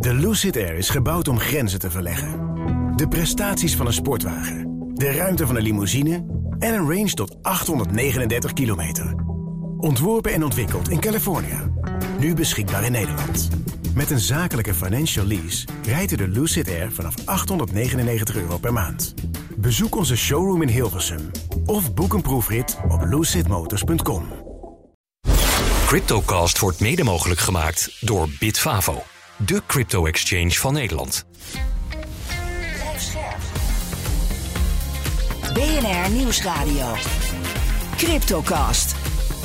De Lucid Air is gebouwd om grenzen te verleggen. De prestaties van een sportwagen, de ruimte van een limousine en een range tot 839 kilometer. Ontworpen en ontwikkeld in Californië. Nu beschikbaar in Nederland. Met een zakelijke financial lease rijdt u de Lucid Air vanaf €899 per maand. Bezoek onze showroom in Hilversum of boek een proefrit op lucidmotors.com. CryptoCast wordt mede mogelijk gemaakt door Bitfavo, de crypto-exchange van Nederland. BNR Nieuwsradio. CryptoCast.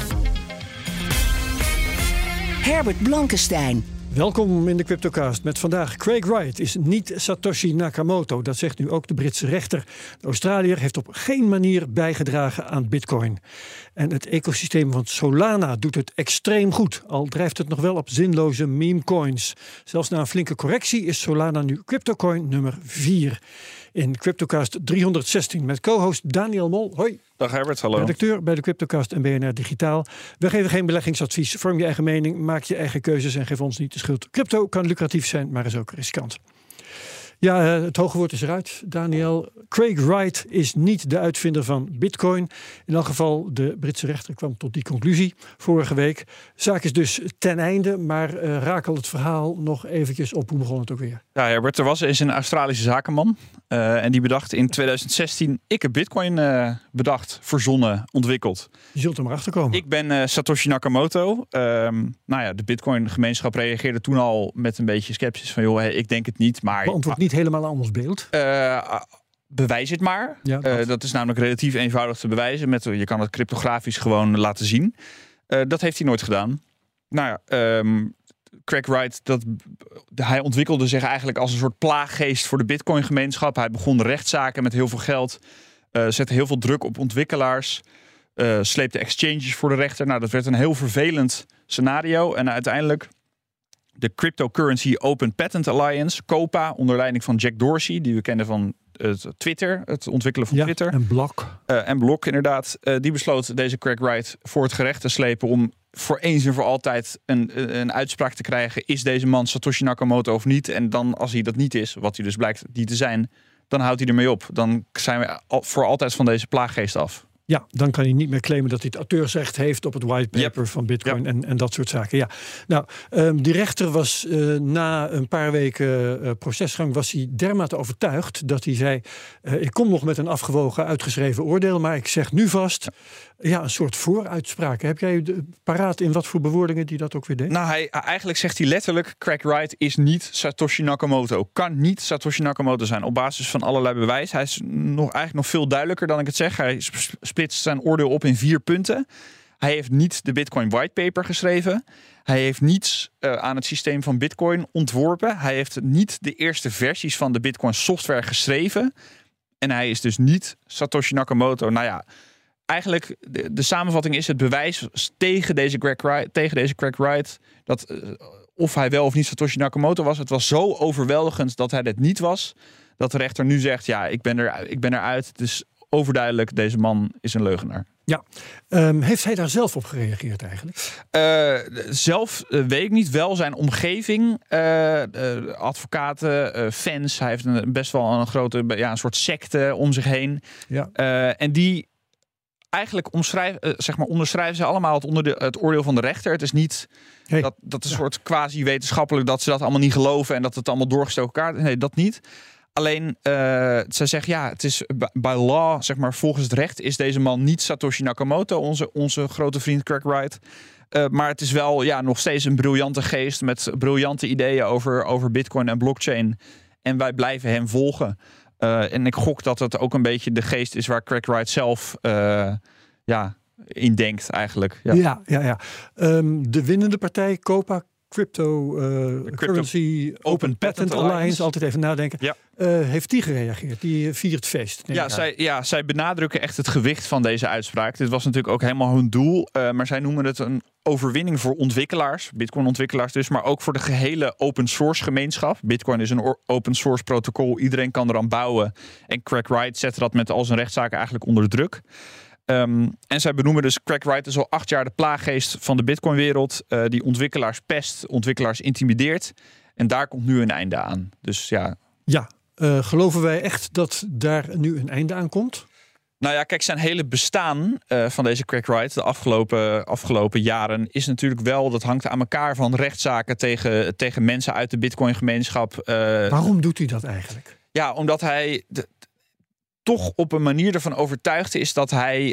Herbert Blankenstein. Welkom in de CryptoCast met vandaag Craig Wright is niet Satoshi Nakamoto. Dat zegt nu ook de Britse rechter. De Australiër heeft op geen manier bijgedragen aan Bitcoin. En het ecosysteem van Solana doet het extreem goed. Al drijft het nog wel op zinloze memecoins. Zelfs na een flinke correctie is Solana nu CryptoCoin nummer 4. In CryptoCast 316 met co-host Daniel Mol. Hoi. Dag Herbert, hallo. Redacteur bij de CryptoCast en BNR Digitaal. We geven geen beleggingsadvies. Vorm je eigen mening, maak je eigen keuzes en geef ons niet de schuld. Crypto kan lucratief zijn, maar is ook riskant. Ja, het hoge woord is eruit, Daniel. Craig Wright is niet de uitvinder van Bitcoin. In elk geval, de Britse rechter kwam tot die conclusie vorige week. Zaak is dus ten einde, maar rakel het verhaal nog eventjes op. Hoe begon het ook weer? Ja, Herbert, er was eens een Australische zakenman. En die bedacht in 2016, ik heb Bitcoin bedacht, verzonnen, ontwikkeld. Je zult er maar achter komen. Ik ben Satoshi Nakamoto. De Bitcoin gemeenschap reageerde toen al met een beetje sceptisch van, joh, ik denk het niet, maar... Beantwoord niet helemaal aan ons beeld. Bewijs het maar. Ja, dat is namelijk relatief eenvoudig te bewijzen. Je kan het cryptografisch gewoon laten zien. Dat heeft hij nooit gedaan. Craig Wright, hij ontwikkelde zich eigenlijk als een soort plaaggeest voor de Bitcoin-gemeenschap. Hij begon rechtszaken met heel veel geld. Zette heel veel druk op ontwikkelaars. Sleepte exchanges voor de rechter. Nou, dat werd een heel vervelend scenario. En uiteindelijk de Cryptocurrency Open Patent Alliance, COPA, onder leiding van Jack Dorsey, die we kennen van Twitter, het ontwikkelen van Twitter. En Block. En Block, inderdaad. Die besloot deze Craig Wright voor het gerecht te slepen om voor eens en voor altijd een uitspraak te krijgen. Is deze man Satoshi Nakamoto of niet? En dan, als hij dat niet is, wat hij dus blijkt niet te zijn, dan houdt hij ermee op. Dan zijn we voor altijd van deze plaaggeest af. Ja, dan kan hij niet meer claimen dat hij het auteursrecht heeft op het whitepaper van Bitcoin en dat soort zaken. Ja. Nou, die rechter was na een paar weken procesgang was hij dermate overtuigd dat hij zei, ik kom nog met een afgewogen uitgeschreven oordeel, maar ik zeg nu vast, een soort vooruitspraak. Heb jij paraat in wat voor bewoordingen die dat ook weer deed? Nou, eigenlijk zegt hij letterlijk, Craig Wright is niet Satoshi Nakamoto. Kan niet Satoshi Nakamoto zijn op basis van allerlei bewijs. Hij is eigenlijk nog veel duidelijker dan ik het zeg. Hij splitst zijn oordeel op in 4 punten. Hij heeft niet de Bitcoin whitepaper geschreven. Hij heeft niets aan het systeem van Bitcoin ontworpen. Hij heeft niet de eerste versies van de Bitcoin software geschreven. En hij is dus niet Satoshi Nakamoto. Nou ja, eigenlijk de samenvatting is het bewijs tegen deze Craig Wright dat of hij wel of niet Satoshi Nakamoto was. Het was zo overweldigend dat hij dit niet was, dat de rechter nu zegt, ja, ik ben eruit. Het is overduidelijk, deze man is een leugenaar. Ja, heeft hij daar zelf op gereageerd eigenlijk? Zelf weet ik niet. Wel zijn omgeving, advocaten, fans. Hij heeft best wel een grote, een soort secte om zich heen. Ja. En die eigenlijk onderschrijven ze allemaal het oordeel van de rechter. Het is niet dat een soort quasi-wetenschappelijk dat ze dat allemaal niet geloven en dat het allemaal doorgestoken kaart. Nee, dat niet. Alleen, ze zeggen, het is by law, volgens het recht, is deze man niet Satoshi Nakamoto, onze grote vriend Craig Wright. Maar het is wel nog steeds een briljante geest met briljante ideeën over Bitcoin en blockchain. En wij blijven hem volgen. En ik gok dat het ook een beetje de geest is waar Craig Wright zelf in denkt eigenlijk. Ja. De winnende partij, COPA, Cryptocurrency Open Patent Alliance, altijd even nadenken. Ja. Heeft die gereageerd? Die viert feest. Zij benadrukken echt het gewicht van deze uitspraak. Dit was natuurlijk ook helemaal hun doel. Maar zij noemen het een overwinning voor ontwikkelaars, Bitcoin-ontwikkelaars dus, maar ook voor de gehele open source gemeenschap. Bitcoin is een open source protocol. Iedereen kan eraan bouwen. En Craig Wright zette dat met al zijn rechtszaken eigenlijk onder druk. En zij benoemen dus Craig Wright is al 8 jaar de plaaggeest van de Bitcoin-wereld. Die ontwikkelaars pest, ontwikkelaars intimideert. En daar komt nu een einde aan. Dus ja. Ja, geloven wij echt dat daar nu een einde aan komt? Nou ja, kijk, zijn hele bestaan van deze Craig Wright de afgelopen jaren is natuurlijk wel, dat hangt aan elkaar van rechtszaken tegen mensen uit de Bitcoin-gemeenschap. Waarom doet hij dat eigenlijk? Ja, omdat hij toch op een manier ervan overtuigd is dat hij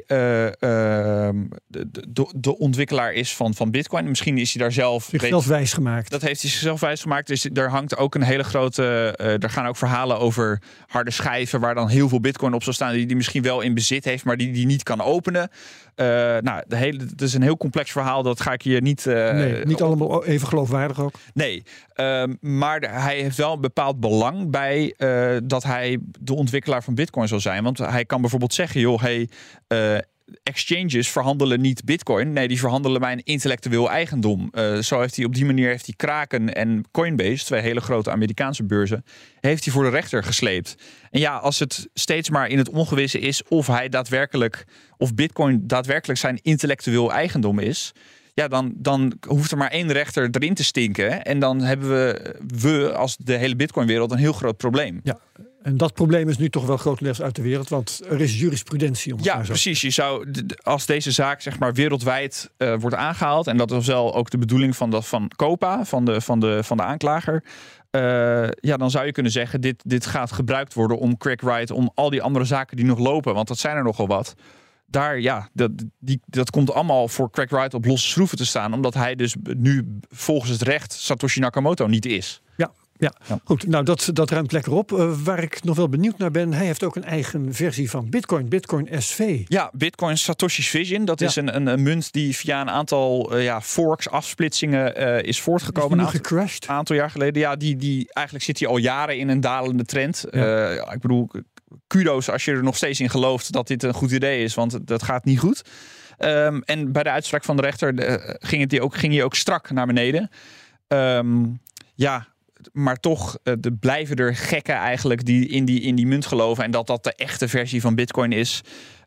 de ontwikkelaar is van Bitcoin. Misschien is hij daar zelf wijs gemaakt. Dat heeft hij zichzelf wijs gemaakt. Dus er hangt ook een hele grote. Er gaan ook verhalen over harde schijven waar dan heel veel Bitcoin op zou staan, die misschien wel in bezit heeft, maar die niet kan openen. Het is een heel complex verhaal. Dat ga ik hier niet. Niet allemaal even geloofwaardig ook. Nee, maar hij heeft wel een bepaald belang bij dat hij de ontwikkelaar van Bitcoin zal zijn. Want hij kan bijvoorbeeld zeggen, joh, exchanges verhandelen niet Bitcoin. Nee, die verhandelen mijn intellectueel eigendom. Zo heeft hij op die manier Kraken en Coinbase, 2 hele grote Amerikaanse beurzen, heeft hij voor de rechter gesleept. En ja, als het steeds maar in het ongewisse is of Bitcoin daadwerkelijk zijn intellectueel eigendom is, ja, dan hoeft er maar 1 rechter erin te stinken. En dan hebben we als de hele Bitcoin-wereld een heel groot probleem. Ja. En dat probleem is nu toch wel grotendeels uit de wereld, want er is jurisprudentie. Ja, precies. Je zou, als deze zaak zeg maar wereldwijd wordt aangehaald, en dat is wel ook de bedoeling van COPA, van de aanklager, dan zou je kunnen zeggen, dit gaat gebruikt worden om Craig Wright, om al die andere zaken die nog lopen, want dat zijn er nogal wat. Dat komt allemaal voor Craig Wright op losse schroeven te staan, omdat hij dus nu volgens het recht Satoshi Nakamoto niet is. Ja, goed. Nou, dat ruimt lekker op. Waar ik nog wel benieuwd naar ben, hij heeft ook een eigen versie van Bitcoin SV. Ja, Bitcoin Satoshi's Vision. Dat is een munt die via een aantal forks, afsplitsingen is voortgekomen. Is die gecrashed? Een aantal jaar geleden. Ja, die eigenlijk zit hij al jaren in een dalende trend. Ik bedoel, kudo's als je er nog steeds in gelooft dat dit een goed idee is, want dat gaat niet goed. En bij de uitspraak van de rechter ging hij ook strak naar beneden. Maar toch blijven er gekken eigenlijk die in die munt geloven en dat de echte versie van Bitcoin is.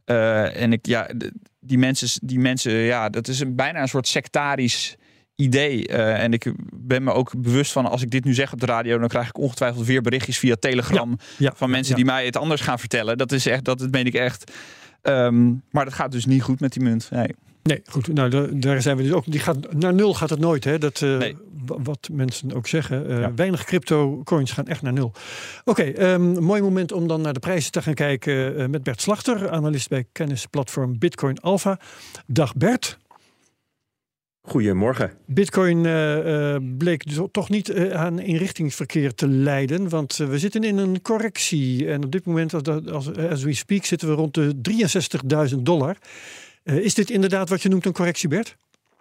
Die mensen, dat is bijna een soort sectarisch idee. En ik ben me ook bewust van, als ik dit nu zeg op de radio, dan krijg ik ongetwijfeld weer berichtjes via Telegram van mensen die mij het anders gaan vertellen. Dat meen ik echt. Maar dat gaat dus niet goed met die munt. Nee, goed. Nou, daar zijn we dus ook. Naar 0 gaat het nooit, hè? Nee. Wat mensen ook zeggen. Weinig crypto-coins gaan echt naar 0. Oké, mooi moment om dan naar de prijzen te gaan kijken met Bert Slachter, analist bij kennisplatform Bitcoin Alpha. Dag Bert. Goedemorgen. Bitcoin bleek toch niet aan inrichtingsverkeer te lijden, want we zitten in een correctie. En op dit moment, as we speak, zitten we rond de $63.000. Is dit inderdaad wat je noemt een correctie, Bert?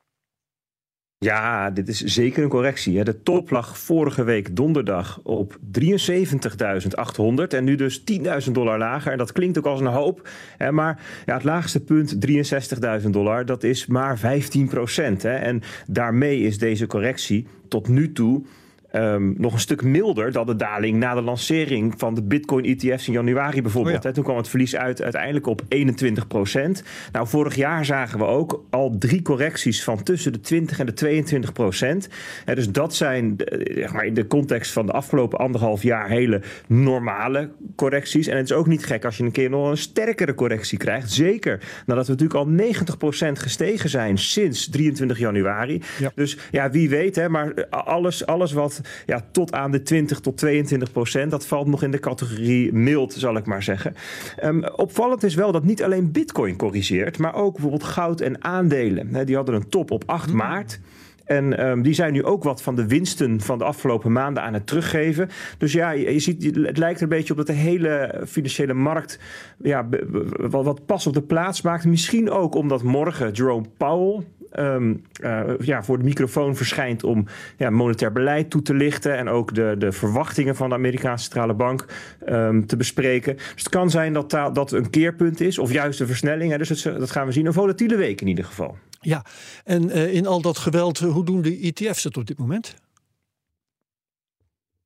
Ja, dit is zeker een correctie. De top lag vorige week donderdag op 73.800 en nu dus $10.000 lager. En dat klinkt ook als een hoop. Maar het laagste punt, $63.000, dat is maar 15%. En daarmee is deze correctie tot nu toe nog een stuk milder dan de daling na de lancering van de Bitcoin-ETF's in januari bijvoorbeeld. Toen kwam het verlies uiteindelijk op 21%. Nou, vorig jaar zagen we ook al 3 correcties van tussen de 20 en de 22%. Dus dat zijn in de context van de afgelopen 1,5 jaar hele normale correcties. En het is ook niet gek als je een keer nog een sterkere correctie krijgt. Zeker nadat we natuurlijk al 90% gestegen zijn sinds 23 januari. Ja. Dus wie weet, maar alles wat tot aan de 20 tot 22%, dat valt nog in de categorie mild, zal ik maar zeggen. Opvallend is wel dat niet alleen Bitcoin corrigeert, maar ook bijvoorbeeld goud en aandelen. Die hadden een top op 8 maart. En die zijn nu ook wat van de winsten van de afgelopen maanden aan het teruggeven. Dus je ziet, het lijkt er een beetje op dat de hele financiële markt wat pas op de plaats maakt. Misschien ook omdat morgen Jerome Powell voor de microfoon verschijnt om monetair beleid toe te lichten en ook de verwachtingen van de Amerikaanse centrale bank te bespreken. Dus het kan zijn dat een keerpunt is of juist een versnelling. Dus dat gaan we zien. Een volatiele week in ieder geval. Ja, en in al dat geweld, hoe doen de ETF's het op dit moment?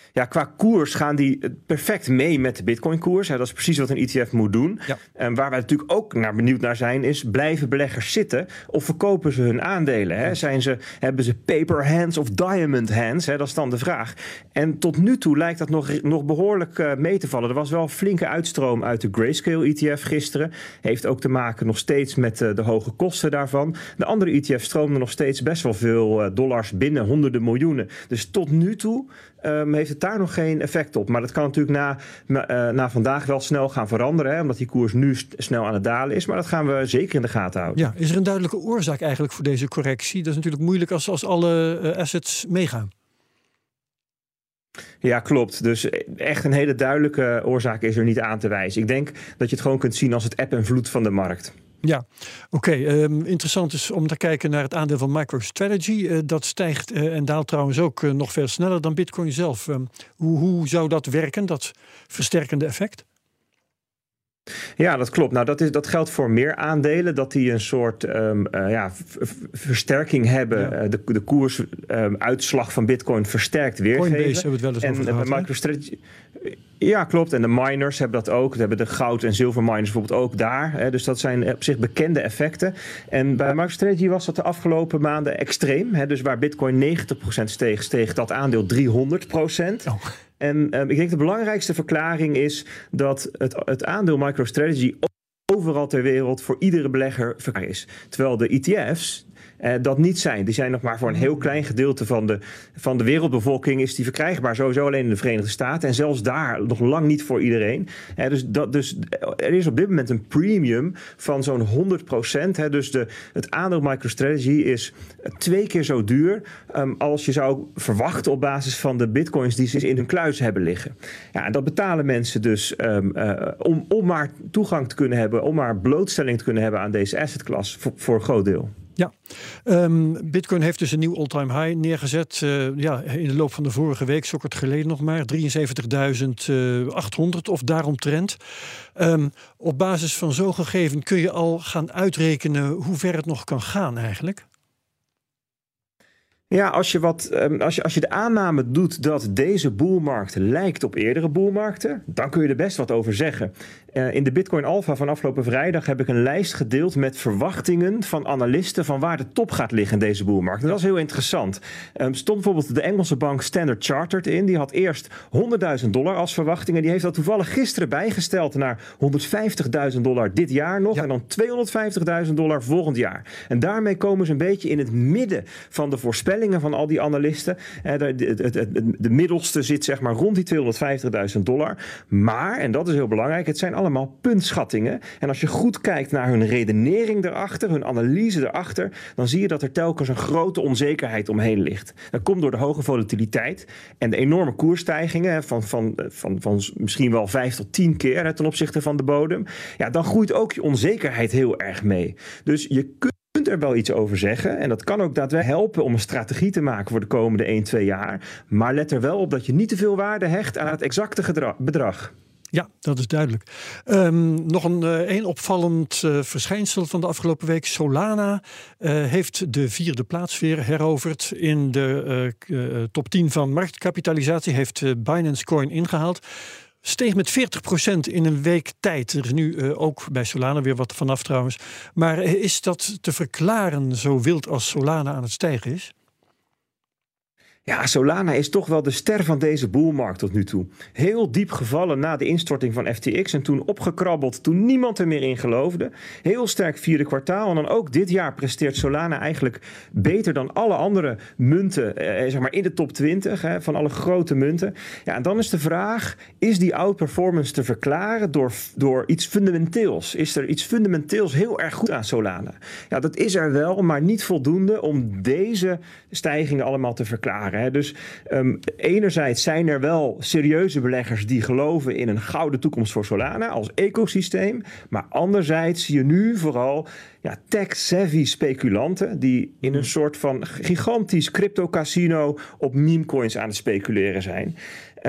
Ja, qua koers gaan die perfect mee met de Bitcoin-koers. Dat is precies wat een ETF moet doen. Ja. En waar wij natuurlijk ook benieuwd naar zijn, is blijven beleggers zitten of verkopen ze hun aandelen? Hebben ze paper hands of diamond hands? Dat is dan de vraag. En tot nu toe lijkt dat nog behoorlijk mee te vallen. Er was wel een flinke uitstroom uit de Grayscale ETF gisteren. Heeft ook te maken nog steeds met de hoge kosten daarvan. De andere ETF stroomden nog steeds best wel veel dollars binnen, honderden miljoenen. Dus tot nu toe heeft het daar nog geen effect op. Maar dat kan natuurlijk na vandaag wel snel gaan veranderen. Omdat die koers nu snel aan het dalen is. Maar dat gaan we zeker in de gaten houden. Ja, is er een duidelijke oorzaak eigenlijk voor deze correctie? Dat is natuurlijk moeilijk als alle assets meegaan. Ja, klopt. Dus echt een hele duidelijke oorzaak is er niet aan te wijzen. Ik denk dat je het gewoon kunt zien als het eb en vloed van de markt. Ja, oké. Interessant is om te kijken naar het aandeel van MicroStrategy. Dat stijgt en daalt trouwens ook nog veel sneller dan Bitcoin zelf. Hoe zou dat werken, dat versterkende effect? Ja, dat klopt. Nou, dat geldt voor meer aandelen, dat die een soort versterking hebben. Ja. De koersuitslag van Bitcoin versterkt weergeven. Coinbase hebben we het wel eens over gehad. MicroStrategy, ja, klopt. En de miners hebben dat ook. We hebben de goud- en zilverminers bijvoorbeeld ook daar. Dus dat zijn op zich bekende effecten. En bij MicroStrategy was dat de afgelopen maanden extreem. Dus waar Bitcoin 90% steeg dat aandeel 300%. Oh. En ik denk de belangrijkste verklaring is dat het aandeel MicroStrategy overal ter wereld voor iedere belegger verkrijgbaar is. Terwijl de ETF's dat niet zijn. Die zijn nog maar voor een heel klein gedeelte van de wereldbevolking is die verkrijgbaar. Sowieso alleen in de Verenigde Staten. En zelfs daar nog lang niet voor iedereen. Dus er is op dit moment een premium van zo'n 100%. Dus het aandeel MicroStrategy is 2 keer zo duur als je zou verwachten op basis van de bitcoins die ze in hun kluis hebben liggen. Ja, en dat betalen mensen dus om maar toegang te kunnen hebben, om maar blootstelling te kunnen hebben aan deze assetklas voor een groot deel. Ja, Bitcoin heeft dus een nieuw all-time high neergezet. In de loop van de vorige week, zo kort geleden nog maar, 73.800 of daaromtrent. Op basis van zo'n gegeven kun je al gaan uitrekenen hoe ver het nog kan gaan eigenlijk. Ja, als je de aanname doet dat deze boelmarkt lijkt op eerdere boelmarkten, dan kun je er best wat over zeggen. In de Bitcoin Alpha van afgelopen vrijdag heb ik een lijst gedeeld met verwachtingen van analisten van waar de top gaat liggen in deze boelmarkt. En dat is heel interessant. Stond bijvoorbeeld de Engelse bank Standard Chartered in. Die had eerst $100.000 als verwachting. En die heeft dat toevallig gisteren bijgesteld naar $150.000 dit jaar nog. Ja. En dan $250.000 volgend jaar. En daarmee komen ze een beetje in het midden van de voorspellingen van al die analisten. De middelste zit zeg maar rond die $250.000. Maar, en dat is heel belangrijk, het zijn allemaal puntschattingen. En als je goed kijkt naar hun redenering erachter, hun analyse erachter, dan zie je dat er telkens een grote onzekerheid omheen ligt. Dat komt door de hoge volatiliteit en de enorme koersstijgingen van misschien wel 5 tot 10 keer ten opzichte van de bodem. Ja, dan groeit ook je onzekerheid heel erg mee. Dus je kunt er wel iets over zeggen. En dat kan ook daadwerkelijk helpen om een strategie te maken voor de komende 1-2 jaar. Maar let er wel op dat je niet te veel waarde hecht aan het exacte bedrag. Ja, dat is duidelijk. Nog een opvallend verschijnsel van de afgelopen week. Solana heeft de 4e plaats weer heroverd in de top 10 van marktkapitalisatie. Heeft Binance Coin ingehaald. Steeg met 40% in een week tijd. Er is nu ook bij Solana weer wat vanaf trouwens. Maar is dat te verklaren zo wild als Solana aan het stijgen is? Ja, Solana is toch wel de ster van deze boelmarkt tot nu toe. Heel diep gevallen na de instorting van FTX en toen opgekrabbeld toen niemand er meer in geloofde. Heel sterk 4e kwartaal en dan ook dit jaar presteert Solana eigenlijk beter dan alle andere munten zeg maar in de top 20 van alle grote munten. Ja, en dan is de vraag, is die outperformance te verklaren door iets fundamenteels? Is er iets fundamenteels heel erg goed aan Solana? Ja, dat is er wel, maar niet voldoende om deze stijgingen allemaal te verklaren. Dus enerzijds zijn er wel serieuze beleggers die geloven in een gouden toekomst voor Solana als ecosysteem. Maar anderzijds zie je nu vooral tech-savvy speculanten die in een soort van gigantisch crypto-casino op memecoins aan het speculeren zijn.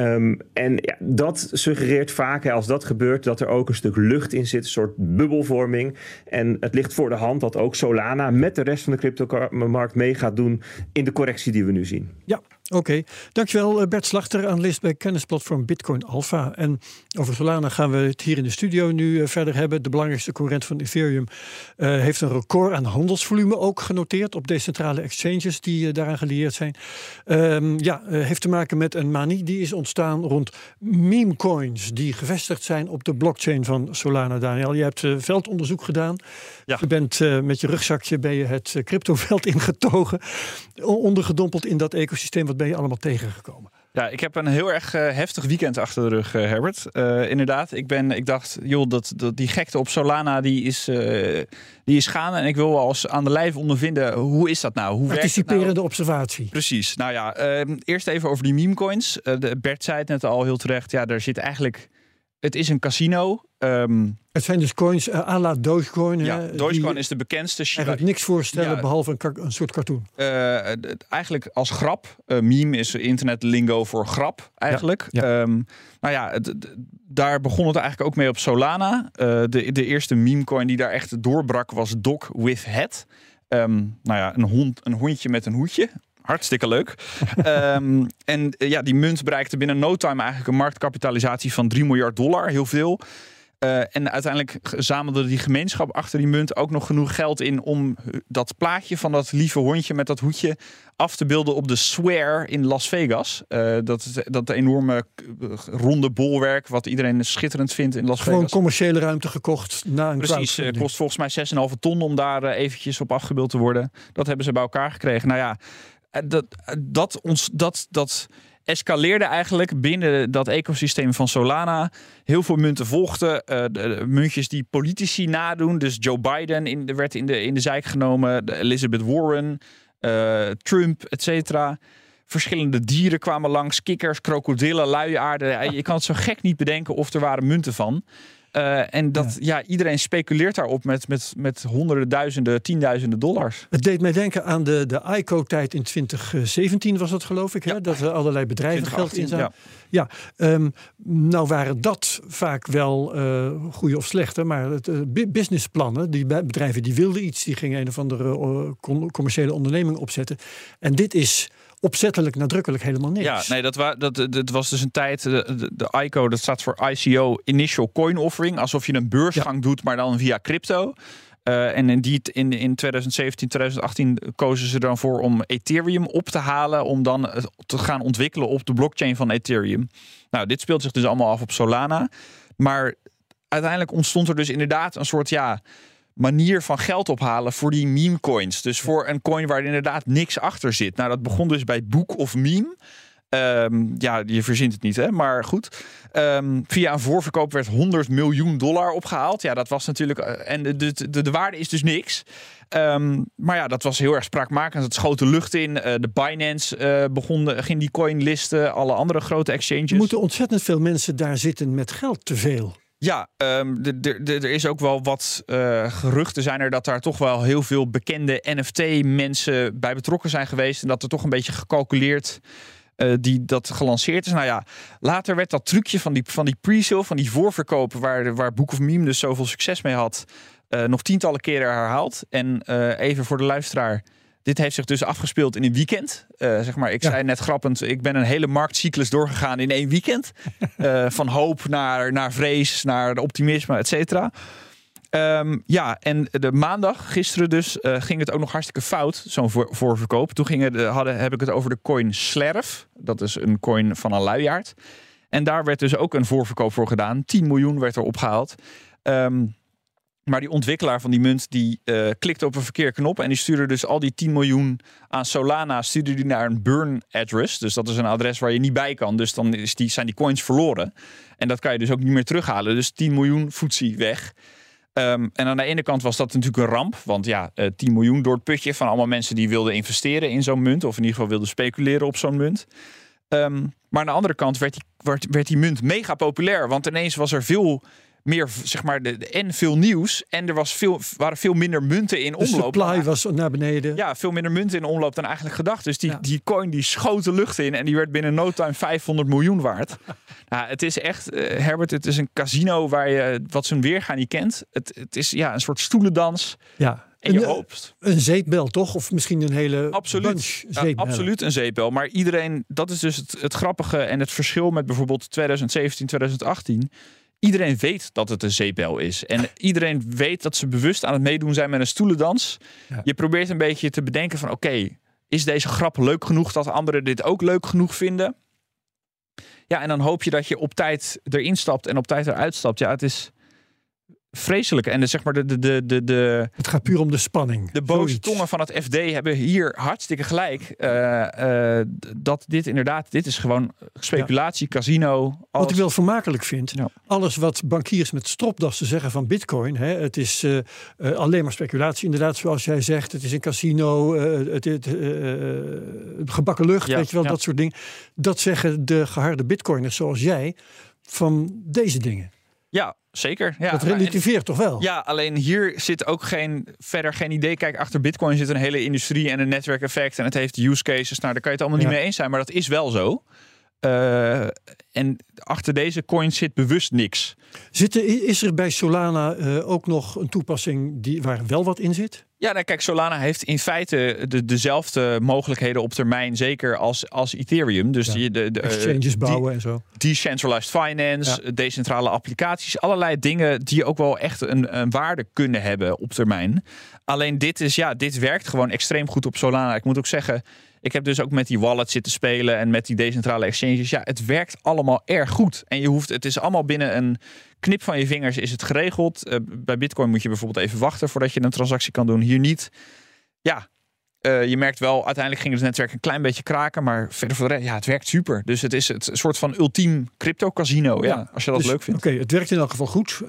Dat suggereert vaak, als dat gebeurt, dat er ook een stuk lucht in zit, een soort bubbelvorming. En het ligt voor de hand dat ook Solana met de rest van de crypto-markt mee gaat doen in de correctie die we nu zien. Ja, Oké, dankjewel Bert Slachter, analist bij kennisplatform Bitcoin Alpha. En over Solana gaan we het hier in de studio nu verder hebben. De belangrijkste concurrent van Ethereum heeft een record aan handelsvolume ook genoteerd op decentrale exchanges die daaraan gelieerd zijn. Heeft te maken met een manie die is ontstaan rond meme coins die gevestigd zijn op de blockchain van Solana. Daniel, je hebt veldonderzoek gedaan. Ja. Je bent met je rugzakje het cryptoveld ingetogen, ondergedompeld in dat ecosysteem. Wat ben je allemaal tegengekomen? Ja, ik heb een heel erg heftig weekend achter de rug, Herbert. Inderdaad, ik dacht, joh, die gekte op Solana die is gaande. En ik wil wel eens aan de lijf ondervinden, hoe is dat nou? Hoe anticiperende nou? Observatie. Precies. Nou ja, eerst even over die memecoins. Bert zei het net al heel terecht. Ja, daar zit eigenlijk... Het is een casino. Het zijn dus coins à la Dogecoin. Ja, Dogecoin is de bekendste. Eigenlijk niks voorstellen behalve een soort cartoon. Eigenlijk als grap. Meme is internetlingo voor grap eigenlijk. Ja. Daar begon het eigenlijk ook mee op Solana. De eerste memecoin die daar echt doorbrak was Dog with Head. Een hondje met een hoedje. Hartstikke leuk. Die munt bereikte binnen no time eigenlijk een marktkapitalisatie van $3 miljard. Heel veel. En uiteindelijk zamelde die gemeenschap achter die munt ook nog genoeg geld in om dat plaatje van dat lieve hondje met dat hoedje af te beelden op de Sphere in Las Vegas. Dat enorme ronde bolwerk wat iedereen schitterend vindt in Las Vegas. Gewoon commerciële ruimte gekocht na een crowdfunding. Precies, kost volgens mij 6,5 ton om daar eventjes op afgebeeld te worden. Dat hebben ze bij elkaar gekregen. Nou ja, dat escaleerde eigenlijk binnen dat ecosysteem van Solana. Heel veel munten volgden. De muntjes die politici nadoen. Dus Joe Biden werd in de zijk genomen. Elizabeth Warren, Trump, et cetera. Verschillende dieren kwamen langs. Kikkers, krokodillen, luiaarden. Je kan het zo gek niet bedenken of er waren munten van. Iedereen speculeert daarop met honderden, duizenden, tienduizenden dollars. Het deed mij denken aan de ICO-tijd in 2017 was dat, geloof ik. Ja. Hè? Dat er allerlei bedrijven geld in zaten. Nou waren dat vaak wel goede of slechte, maar businessplannen, die bedrijven die wilden iets, die gingen een of andere commerciële onderneming opzetten. En dit is opzettelijk, nadrukkelijk helemaal niks. Ja, nee, dat was dus een tijd, de ICO, dat staat voor ICO, Initial Coin Offering, alsof je een beursgang doet, maar dan via crypto. En in 2017, 2018 kozen ze dan voor om Ethereum op te halen, om dan te gaan ontwikkelen op de blockchain van Ethereum. Nou, dit speelt zich dus allemaal af op Solana. Maar uiteindelijk ontstond er dus inderdaad een soort, manier van geld ophalen voor die meme coins. Dus voor een coin waar inderdaad niks achter zit. Nou, dat begon dus bij Book of Meme. Je verzint het niet, hè? Maar goed. Via een voorverkoop werd $100 miljoen opgehaald. Ja, dat was natuurlijk... En de waarde is dus niks. Maar dat was heel erg spraakmakend. Het schoot de lucht in. De Binance ging die coin listen. Alle andere grote exchanges. Er moeten ontzettend veel mensen daar zitten met geld te veel. Ja, er is ook wel wat geruchten zijn er dat daar toch wel heel veel bekende NFT-mensen bij betrokken zijn geweest. En dat er toch een beetje gecalculeerd dat gelanceerd is. Nou ja, later werd dat trucje van die pre-sale, van die voorverkopen waar Book of Meme dus zoveel succes mee had, nog tientallen keren herhaald. En even voor de luisteraar, dit heeft zich dus afgespeeld in een weekend. Ik zei net grappend, ik ben een hele marktcyclus doorgegaan in 1 weekend. Van hoop naar vrees, naar de optimisme, et cetera. En de maandag, gisteren dus, ging het ook nog hartstikke fout, zo'n voorverkoop. Toen heb ik het over de coin Slerf. Dat is een coin van een luiaard. En daar werd dus ook een voorverkoop voor gedaan. 10 miljoen werd er opgehaald. Maar die ontwikkelaar van die munt, die klikte op een verkeerde knop en die stuurde dus al die 10 miljoen aan Solana, stuurde die naar een burn address. Dus dat is een adres waar je niet bij kan. Dus dan zijn die coins verloren. En dat kan je dus ook niet meer terughalen. Dus 10 miljoen voetsie weg. En aan de ene kant was dat natuurlijk een ramp. Want 10 miljoen door het putje van allemaal mensen die wilden investeren in zo'n munt. Of in ieder geval wilden speculeren op zo'n munt. Maar aan de andere kant werd die munt mega populair. Want ineens was er veel meer, en veel nieuws. En er waren veel minder munten in omloop. De supply was naar beneden. Ja, veel minder munten in omloop dan eigenlijk gedacht. Dus die coin die schoot de lucht in. En die werd binnen no time 500 miljoen waard. Het is echt, Herbert, het is een casino waar je wat zijn weerga niet kent. Het is een soort stoelendans. Ja. En je hoopt... Een zeepbel toch? Of misschien een hele bunch zeepbellen. Absoluut een zeepbel. Maar iedereen, dat is dus het grappige en het verschil met bijvoorbeeld 2017, 2018... Iedereen weet dat het een zeepbel is. En iedereen weet dat ze bewust aan het meedoen zijn met een stoelendans. Ja. Je probeert een beetje te bedenken van... Oké, is deze grap leuk genoeg dat anderen dit ook leuk genoeg vinden? Ja, en dan hoop je dat je op tijd erin stapt en op tijd eruit stapt. Ja, het is vreselijk. En zeg maar het gaat puur om de spanning. De boze tongen van het FD hebben hier hartstikke gelijk. Dat dit is gewoon speculatie, casino. Alles. Wat ik wel vermakelijk vind. Ja. Alles wat bankiers met stropdassen zeggen van Bitcoin. Het is alleen maar speculatie. Inderdaad, zoals jij zegt. Het is een casino. Gebakken lucht. Weet je wel, dat soort dingen. Dat zeggen de geharde Bitcoiners zoals jij van deze dingen. Ja, zeker. Ja, dat relativeert toch wel? Ja, alleen hier zit ook verder geen idee. Kijk, achter Bitcoin zit een hele industrie en een netwerkeffect. En het heeft use cases. Nou, daar kan je het allemaal niet mee eens zijn. Maar dat is wel zo. En achter deze coin zit bewust niks. Is er bij Solana ook nog een toepassing waar wel wat in zit? Ja, nou, kijk, Solana heeft in feite dezelfde mogelijkheden op termijn, zeker als Ethereum. Dus de exchanges bouwen en zo. Decentralized finance, decentrale applicaties. Allerlei dingen die ook wel echt een waarde kunnen hebben op termijn. Alleen dit werkt gewoon extreem goed op Solana. Ik moet ook zeggen, ik heb dus ook met die wallet zitten spelen en met die decentrale exchanges. Ja, het werkt allemaal erg goed. En het is allemaal binnen een knip van je vingers is het geregeld. Bij Bitcoin moet je bijvoorbeeld even wachten voordat je een transactie kan doen. Hier niet. Ja, je merkt wel, uiteindelijk ging het netwerk een klein beetje kraken. Maar verder voor de rest, het werkt super. Dus het is het soort van ultiem crypto casino. Ja, als je dat leuk vindt. Oké, het werkt in elk geval goed.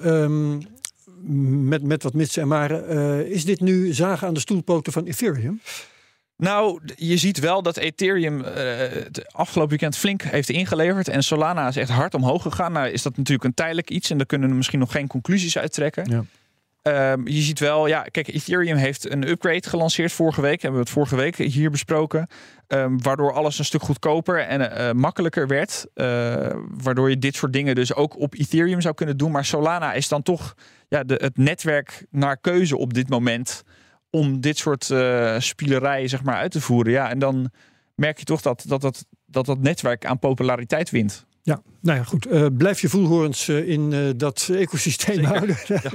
Met wat mitsen en maren. Is dit nu zagen aan de stoelpoten van Ethereum? Nou, je ziet wel dat Ethereum het afgelopen weekend flink heeft ingeleverd. En Solana is echt hard omhoog gegaan. Nou is dat natuurlijk een tijdelijk iets. En daar kunnen we misschien nog geen conclusies uit trekken. Ja. Je ziet wel, kijk, Ethereum heeft een upgrade gelanceerd vorige week. Hebben we het vorige week hier besproken. Waardoor alles een stuk goedkoper en makkelijker werd. Waardoor je dit soort dingen dus ook op Ethereum zou kunnen doen. Maar Solana is dan toch het netwerk naar keuze op dit moment om dit soort spielerijen zeg maar uit te voeren. Ja, en dan merk je toch dat netwerk aan populariteit wint. Ja, nou ja, goed. Blijf je voelhorens in dat ecosysteem houden.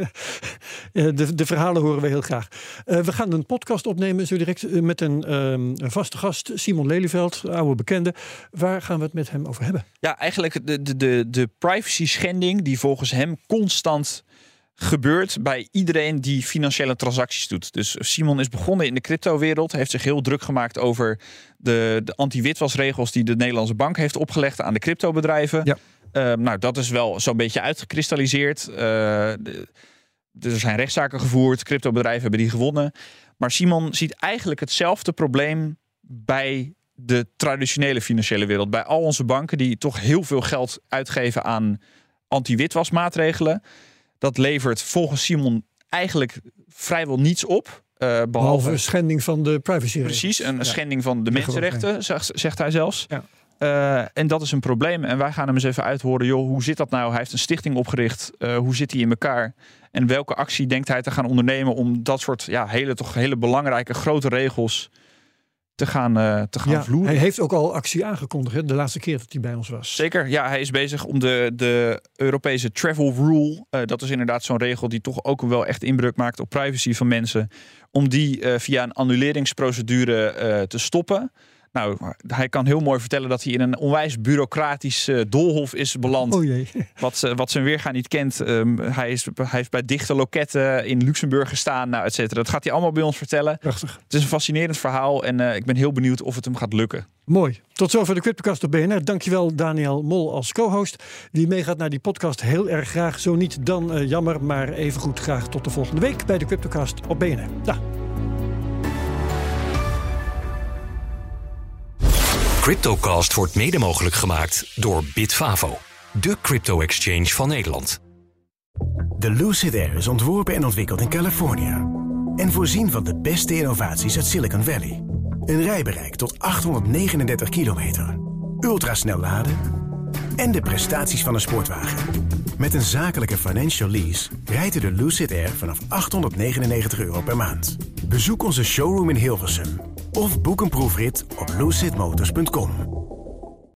Ja. De verhalen horen we heel graag. We gaan een podcast opnemen zo direct met een vaste gast, Simon Lelyveld, oude bekende. Waar gaan we het met hem over hebben? Ja, eigenlijk de privacy schending die volgens hem constant gebeurt bij iedereen die financiële transacties doet. Dus Simon is begonnen in de cryptowereld, heeft zich heel druk gemaakt over de anti-witwasregels die de Nederlandse bank heeft opgelegd aan de cryptobedrijven. Ja. Nou, dat is wel zo'n beetje uitgekristalliseerd. Er zijn rechtszaken gevoerd, cryptobedrijven hebben die gewonnen. Maar Simon ziet eigenlijk hetzelfde probleem bij de traditionele financiële wereld. Bij al onze banken die toch heel veel geld uitgeven aan anti-witwasmaatregelen. Dat levert volgens Simon eigenlijk vrijwel niets op. Behalve een schending van de privacy. Precies, een schending van de mensenrechten, zegt hij zelfs. Ja. En dat is een probleem. En wij gaan hem eens even uithoren. Joh, hoe zit dat nou? Hij heeft een stichting opgericht. Hoe zit hij in elkaar? En welke actie denkt hij te gaan ondernemen om dat soort hele belangrijke grote regels te gaan vloeren? Hij heeft ook al actie aangekondigd, hè? De laatste keer dat hij bij ons was. Zeker, ja. Hij is bezig om de Europese travel rule, dat is inderdaad zo'n regel die toch ook wel echt inbreuk maakt op privacy van mensen, om die via een annuleringsprocedure te stoppen. Nou, hij kan heel mooi vertellen dat hij in een onwijs bureaucratisch doolhof is beland. Oh jee. Wat zijn weerga niet kent. Hij heeft bij dichte loketten in Luxemburg gestaan, nou, et cetera. Dat gaat hij allemaal bij ons vertellen. Prachtig. Het is een fascinerend verhaal en ik ben heel benieuwd of het hem gaat lukken. Mooi. Tot zover de Cryptocast op BNR. Dankjewel Daniel Mol als co-host. Wie meegaat naar die podcast heel erg graag. Zo niet, dan jammer. Maar evengoed graag tot de volgende week bij de Cryptocast op BNR. Dag. Cryptocast wordt mede mogelijk gemaakt door Bitfavo, de crypto-exchange van Nederland. De Lucid Air is ontworpen en ontwikkeld in Californië en voorzien van de beste innovaties uit Silicon Valley. Een rijbereik tot 839 kilometer, ultrasnel laden en de prestaties van een sportwagen. Met een zakelijke financial lease rijdt u de Lucid Air vanaf €899 per maand. Bezoek onze showroom in Hilversum of boek een proefrit op lucidmotors.com.